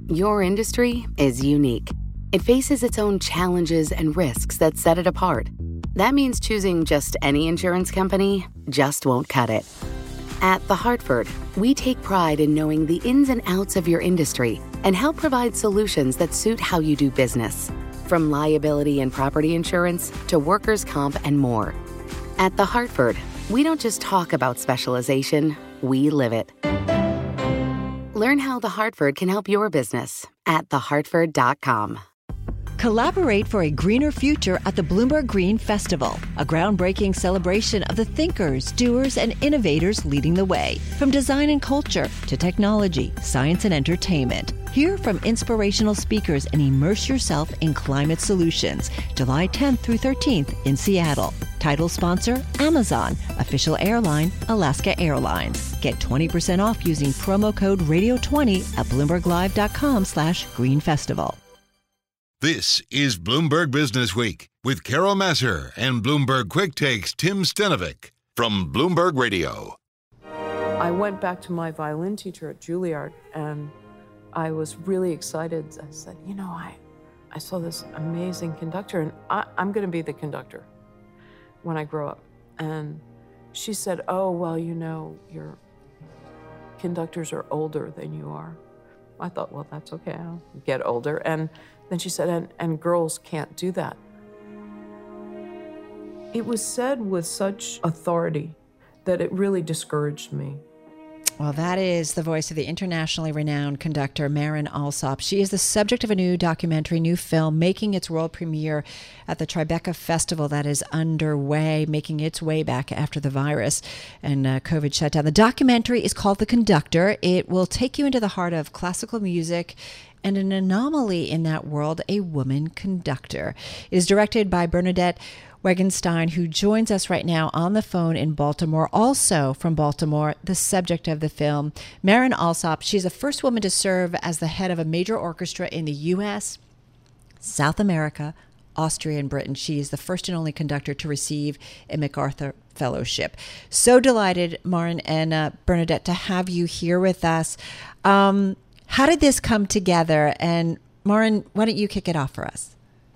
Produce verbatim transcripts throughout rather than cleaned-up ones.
Your industry is unique. It faces its own challenges and risks that set it apart. That means choosing just any insurance company just won't cut it. At The Hartford, we take pride in knowing the ins and outs of your industry and help provide solutions that suit how you do business. From liability and property insurance to workers' comp and more. At The Hartford, we don't just talk about specialization, we live it. Learn how The Hartford can help your business at the hartford dot com. Collaborate for a greener future at the Bloomberg Green Festival, a groundbreaking celebration of the thinkers, doers, and innovators leading the way. From design and culture to technology, science, and entertainment. Hear from inspirational speakers and immerse yourself in climate solutions. July tenth through thirteenth in Seattle. Title sponsor, Amazon. Official airline, Alaska Airlines. Get twenty percent off using promo code radio twenty at bloomberglive.com slash green festival. This is Bloomberg Business Week with Carol Massar and Bloomberg Quick Takes Tim Stenovic from Bloomberg Radio. I went back to my violin teacher at Juilliard and I was really excited. I said, you know, I, I saw this amazing conductor and I, I'm going to be the conductor when I grow up. And she said, oh, well, you know, your conductors are older than you are. I thought, well, that's okay, I'll get older. And then she said, and, and girls can't do that. It was said with such authority that it really discouraged me. Well, that is the voice of the internationally renowned conductor, Marin Alsop. She is the subject of a new documentary, new film, making its world premiere at the Tribeca Festival that is underway, making its way back after the virus and uh, COVID shutdown. The documentary is called The Conductor. It will take you into the heart of classical music and an anomaly in that world, a woman conductor. It is directed by Bernadette Wagenstein, who joins us right now on the phone in Baltimore. Also from Baltimore, the subject of the film, Marin Alsop. She's the first woman to serve as the head of a major orchestra in the U S, South America, Austria, and Britain. She is the first and only conductor to receive a MacArthur Fellowship. So delighted, Marin and uh, Bernadette, to have you here with us. Um, how did this come together? And Marin, why don't you kick it off for us?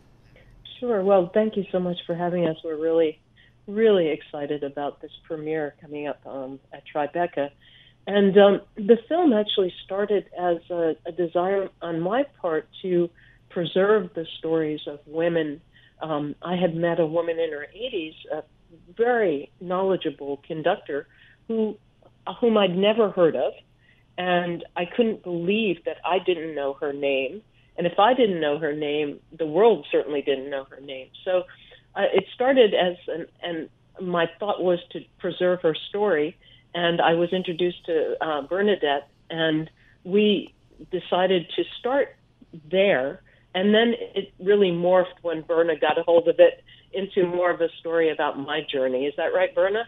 Sure. Well, thank you so much for having us. We're really, really excited about this premiere coming up um, at Tribeca. And um, the film actually started as a, a desire on my part to preserve the stories of women. Um, I had met a woman in her eighties, a very knowledgeable conductor who, whom I'd never heard of. And I couldn't believe that I didn't know her name. And if I didn't know her name, the world certainly didn't know her name. So uh, it started as, an, and my thought was to preserve her story. And I was introduced to uh, Bernadette, and we decided to start there. And then it really morphed when Berna got a hold of it into more of a story about my journey. Is that right, Berna?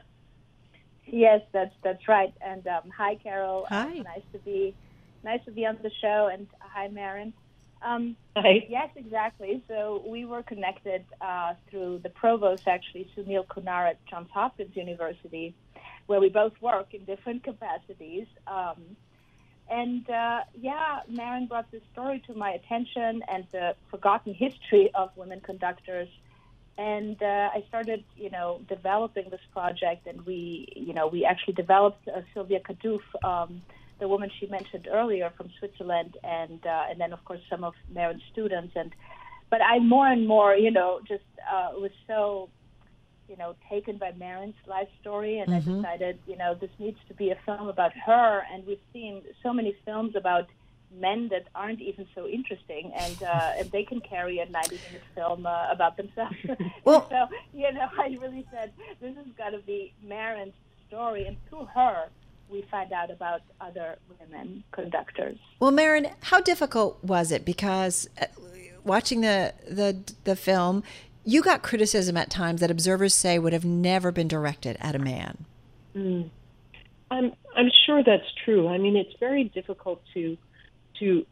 Yes, that's that's right. And um, hi, Carol. Hi. Uh, nice to be nice to be on the show. And hi, Marin. Um, Hi. Yes, exactly. So we were connected uh, through the provost, actually, Sunil Kunar at Johns Hopkins University, where we both work in different capacities. Um, and, uh, yeah, Marin brought this story to my attention and the forgotten history of women conductors. And uh, I started, you know, developing this project, and we, you know, we actually developed uh, Sylvia Kaduf, um, the woman she mentioned earlier from Switzerland, and uh, and then of course some of Marin's students, and but I more and more, you know, just uh, was so, you know, taken by Marin's life story, and mm-hmm. I decided, you know, this needs to be a film about her, and we've seen so many films about men that aren't even so interesting, and uh, and they can carry a ninety-minute film uh, about themselves. Well, so you know, I really said this has got to be Marin's story, and through her we find out about other women conductors. Well, Marin, how difficult was it? Because watching the, the the film, you got criticism at times that observers say would have never been directed at a man. Mm. I'm I'm sure that's true. I mean, it's very difficult to to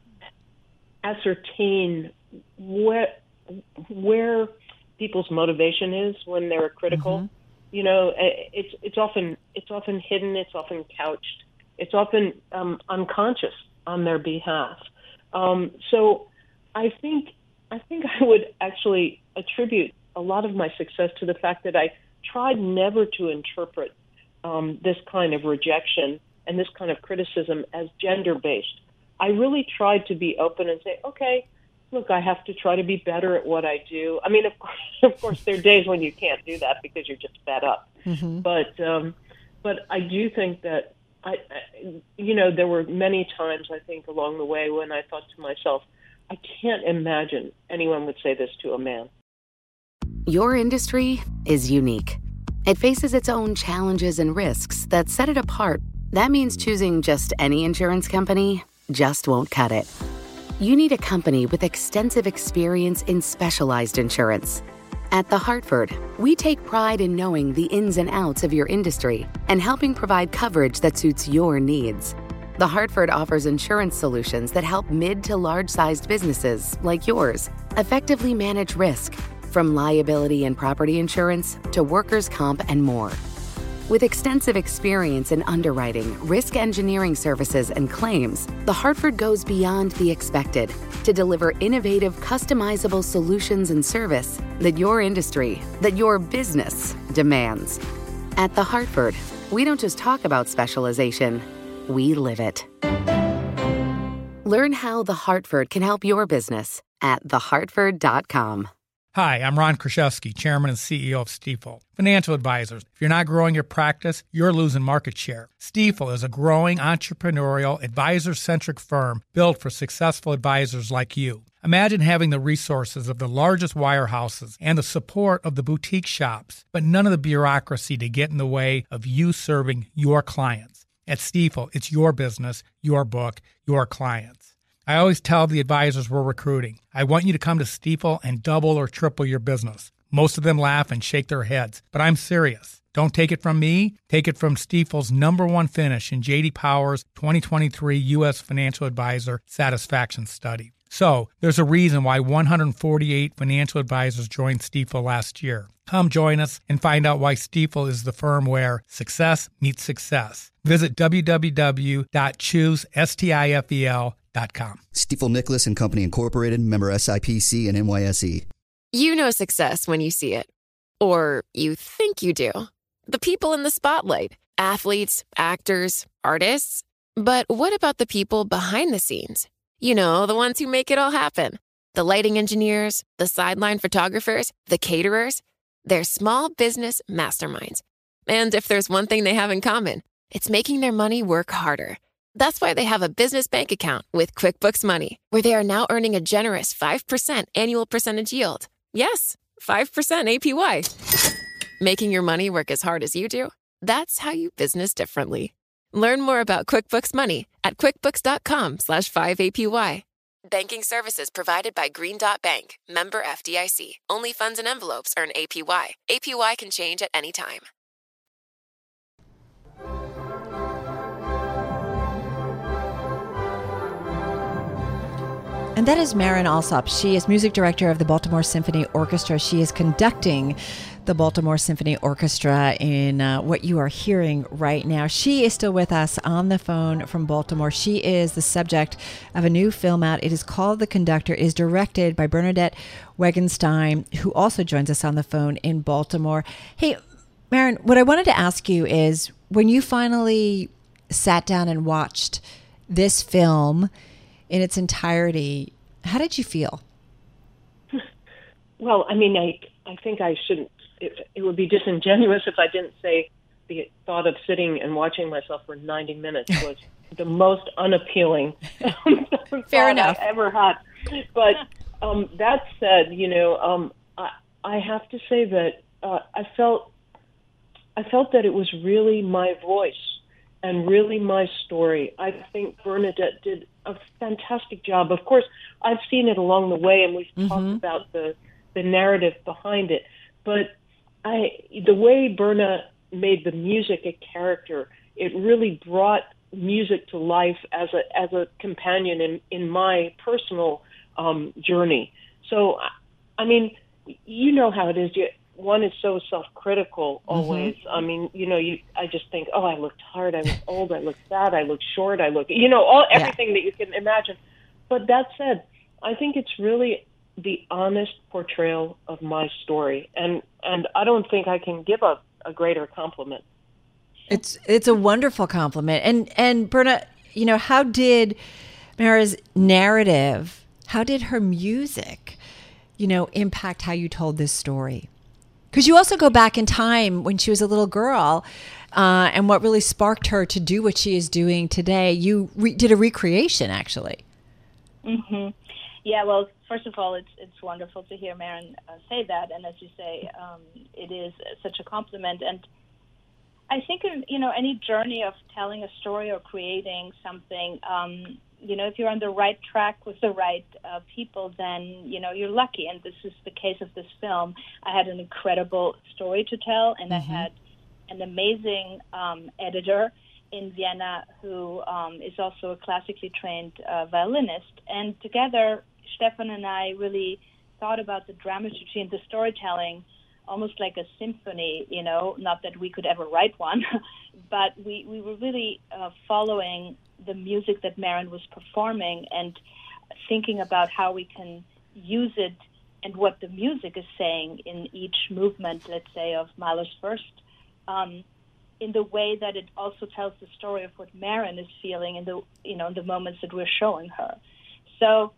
ascertain where where people's motivation is when they're critical. Mm-hmm. You know, it's it's often it's often hidden. It's often couched. It's often um, unconscious on their behalf. Um, so I think I think I would actually attribute a lot of my success to the fact that I tried never to interpret um, this kind of rejection and this kind of criticism as gender-based. I really tried to be open and say, okay, look, I have to try to be better at what I do. I mean, of course, of course there are days when you can't do that because you're just fed up. Mm-hmm. But um, but I do think that, I, I, you know, there were many times, I think, along the way when I thought to myself, I can't imagine anyone would say this to a man. Your industry is unique. It faces its own challenges and risks that set it apart. That means choosing just any insurance company just won't cut it. You need a company with extensive experience in specialized insurance. At The Hartford, we take pride in knowing the ins and outs of your industry and helping provide coverage that suits your needs. The Hartford offers insurance solutions that help mid to large-sized businesses like yours effectively manage risk, from liability and property insurance to workers' comp and more. With extensive experience in underwriting, risk engineering services, and claims, The Hartford goes beyond the expected to deliver innovative, customizable solutions and service that your industry, that your business demands. At The Hartford, we don't just talk about specialization, we live it. Learn how The Hartford can help your business at the hartford dot com. Hi, I'm Ron Kraszewski, Chairman and C E O of Stifel. Financial advisors, if you're not growing your practice, you're losing market share. Stifel is a growing, entrepreneurial, advisor-centric firm built for successful advisors like you. Imagine having the resources of the largest wirehouses and the support of the boutique shops, but none of the bureaucracy to get in the way of you serving your clients. At Stifel, it's your business, your book, your clients. I always tell the advisors we're recruiting, I want you to come to Stifel and double or triple your business. Most of them laugh and shake their heads, but I'm serious. Don't take it from me. Take it from Stifel's number one finish in J D Power's twenty twenty-three U S Financial Advisor Satisfaction Study. So, there's a reason why one hundred forty-eight financial advisors joined Stifel last year. Come join us and find out why Stifel is the firm where success meets success. Visit w w w dot choose stifel dot com. Stifel Nicholas and Company Incorporated, member S I P C and N Y S E. You know success when you see it. Or you think you do. The people in the spotlight. Athletes, actors, artists. But what about the people behind the scenes? You know, the ones who make it all happen. The lighting engineers, the sideline photographers, the caterers. They're small business masterminds. And if there's one thing they have in common, it's making their money work harder. That's why they have a business bank account with QuickBooks Money, where they are now earning a generous five percent annual percentage yield. Yes, five percent A P Y. Making your money work as hard as you do? That's how you business differently. Learn more about QuickBooks Money at quickbooks.com slash 5APY. Banking services provided by Green Dot Bank, member F D I C. Only funds and envelopes earn A P Y. A P Y can change at any time. And that is Marin Alsop. She is music director of the Baltimore Symphony Orchestra. She is conducting the Baltimore Symphony Orchestra in uh, what you are hearing right now. She is still with us on the phone from Baltimore. She is the subject of a new film out. It is called The Conductor. It is directed by Bernadette Wegenstein, who also joins us on the phone in Baltimore. Hey, Marin, what I wanted to ask you is, when you finally sat down and watched this film in its entirety, how did you feel? Well, I mean, I I think I shouldn't, it, it would be disingenuous if I didn't say the thought of sitting and watching myself for ninety minutes was the most unappealing Fair enough. I ever had. But um, that said, you know, um, I, I have to say that uh, I felt I felt that it was really my voice and really my story. I think Bernadette did a fantastic job. Of course, I've seen it along the way, and we've mm-hmm. talked about the, the narrative behind it. But I, the way Berna made the music a character, it really brought music to life as a as a companion in, in my personal um, journey. So, I mean, you know how it is. You, one is so self-critical always. Mm-hmm. I mean, you know, you. I just think, oh, I look tired, I look old, I look fat, I look short, I look, you know, all everything yeah. that you can imagine. but that said, I think it's really the honest portrayal of my story, and and I don't think I can give a, a greater compliment. It's it's a wonderful compliment. And and Berna, you know, how did Mara's narrative, how did her music, you know, impact how you told this story? Because you also go back in time when she was a little girl, uh, and what really sparked her to do what she is doing today. You re- did a recreation, actually. Mm-hmm. Yeah, well, first of all, it's it's wonderful to hear Maren uh, say that, and as you say, um, it is such a compliment. And I think, in, you know, any journey of telling a story or creating something, um, you know, if you're on the right track with the right uh, people, then, you know, you're lucky. And this is the case of this film. I had an incredible story to tell, and mm-hmm. I had an amazing um, editor in Vienna who um, is also a classically trained uh, violinist. And together, Stefan and I really thought about the dramaturgy and the storytelling almost like a symphony, you know, not that we could ever write one, but we, we were really uh, following the music that Maren was performing and thinking about how we can use it and what the music is saying in each movement, let's say, of Mahler's First, um, in the way that it also tells the story of what Maren is feeling in the, you know, the moments that we're showing her. So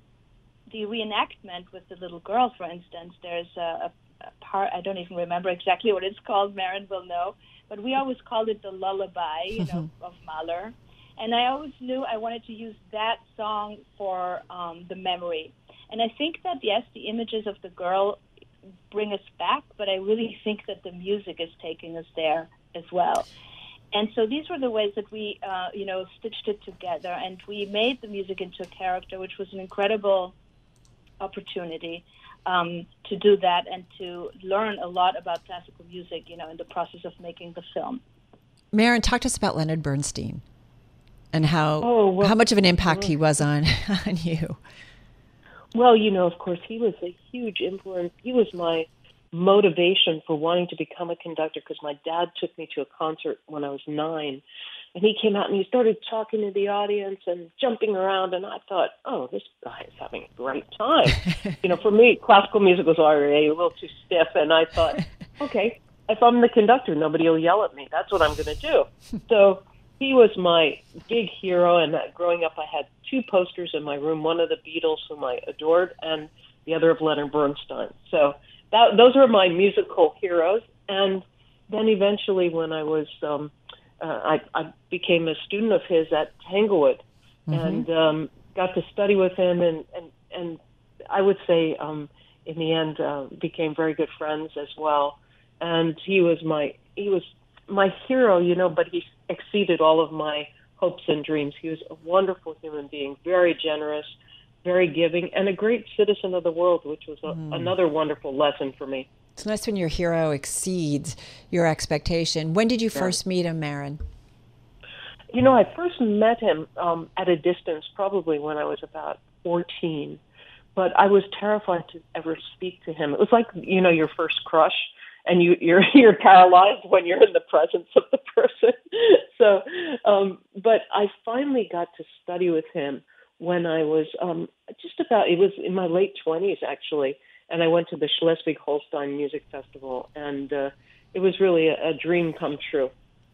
the reenactment with the little girl, for instance, there's a, a part, I don't even remember exactly what it's called, Maren will know, but we always called it the lullaby, you know, of Mahler. And I always knew I wanted to use that song for um, the memory. And I think that, yes, the images of the girl bring us back, but I really think that the music is taking us there as well. And so these were the ways that we, uh, you know, stitched it together, and we made the music into a character, which was an incredible opportunity um, to do that and to learn a lot about classical music, you know, in the process of making the film. Maren, talk to us about Leonard Bernstein and how oh, well, how much of an impact he was on, on you. Well, you know, of course, he was a huge influence. He was my motivation for wanting to become a conductor, because my dad took me to a concert when I was nine, and he came out and he started talking to the audience and jumping around, and I thought, oh, this guy is having a great time. You know, for me, classical music was already a little too stiff, and I thought, okay, if I'm the conductor, nobody will yell at me. That's what I'm going to do. So he was my big hero, and uh, growing up I had two posters in my room, one of the Beatles, whom I adored, and the other of Leonard Bernstein. So that, those were my musical heroes. And then eventually when I was, um, uh, I, I became a student of his at Tanglewood, mm-hmm. and um, got to study with him, and, and, and I would say um, in the end uh, became very good friends as well. And he was my, he was my hero, you know, but he exceeded all of my hopes and dreams. He was a wonderful human being, very generous, very giving, and a great citizen of the world, which was a, mm. another wonderful lesson for me. It's nice when your hero exceeds your expectation. When did you yeah. first meet him, Maren? You know, I first met him um, at a distance, probably when I was about fourteen, but I was terrified to ever speak to him. It was like, you know, your first crush, and you, you're you're paralyzed when you're in the presence of the person. So, um, but I finally got to study with him when I was um, just about, it was in my late twenties, actually, and I went to the Schleswig-Holstein Music Festival, and uh, it was really a, a dream come true.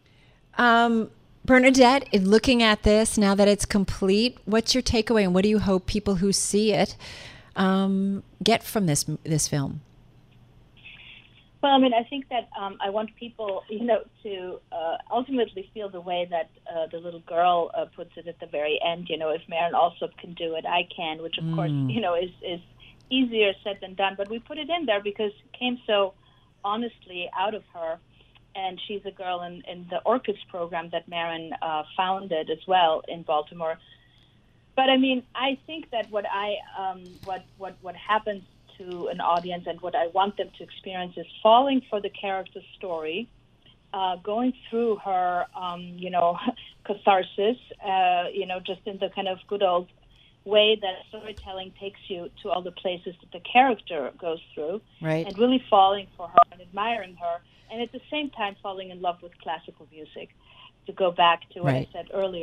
Um, Bernadette, in looking at this, now that it's complete, what's your takeaway, and what do you hope people who see it um, get from this this film? Well, I mean, I think that um, I want people, you know, to uh, ultimately feel the way that uh, the little girl uh, puts it at the very end. You know, if Maren Alsop can do it, I can, which of mm. course, you know, is, is easier said than done. But we put it in there because it came so honestly out of her. And she's a girl in, in the Orchids program that Maren uh, founded as well in Baltimore. But I mean, I think that what I, um, what, what, what happens to an audience and what I want them to experience is falling for the character's story, uh, going through her, um, you know, catharsis, uh, you know, just in the kind of good old way that storytelling takes you to all the places that the character goes through, right. and really falling for her and admiring her, and at the same time falling in love with classical music. To go back to what right. I said earlier,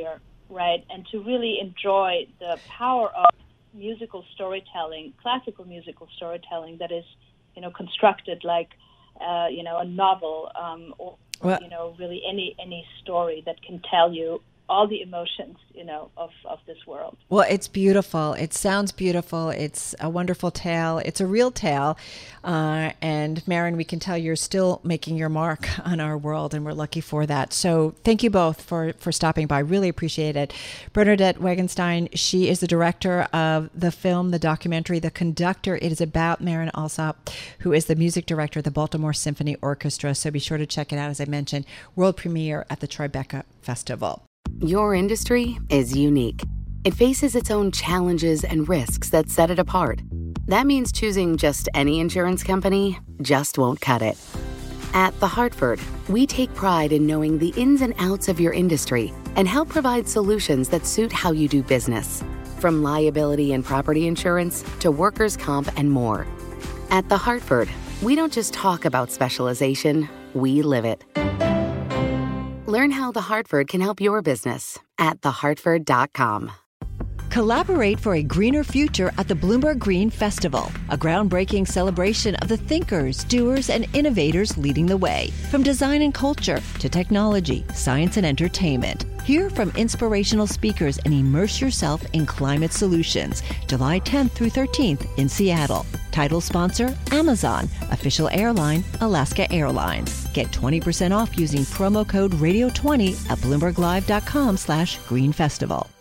right? And to really enjoy the power of musical storytelling, classical musical storytelling that is, you know, constructed like, uh, you know, a novel um, or, well, you know, really any any story that can tell you all the emotions, you know, of, of this world. Well, it's beautiful. It sounds beautiful. It's a wonderful tale. It's a real tale. Uh, and Maren, we can tell you're still making your mark on our world, and we're lucky for that. So thank you both for, for stopping by. Really appreciate it. Bernadette Wagenstein, she is the director of the film, the documentary, The Conductor. It is about Marin Alsop, who is the music director of the Baltimore Symphony Orchestra. So be sure to check it out, as I mentioned, world premiere at the Tribeca Festival. Your industry is unique. It faces its own challenges and risks that set it apart. That means choosing just any insurance company just won't cut it. At The Hartford, we take pride in knowing the ins and outs of your industry and help provide solutions that suit how you do business. From liability and property insurance to workers' comp and more. At The Hartford, we don't just talk about specialization, we live it. Learn how The Hartford can help your business at the hartford dot com. Collaborate for a greener future at the Bloomberg Green Festival, a groundbreaking celebration of the thinkers, doers, and innovators leading the way. From design and culture to technology, science, and entertainment. Hear from inspirational speakers and immerse yourself in climate solutions. July tenth through thirteenth in Seattle. Title sponsor, Amazon. Official airline, Alaska Airlines. Get twenty percent off using promo code radio twenty at bloomberg live dot com slash green festival.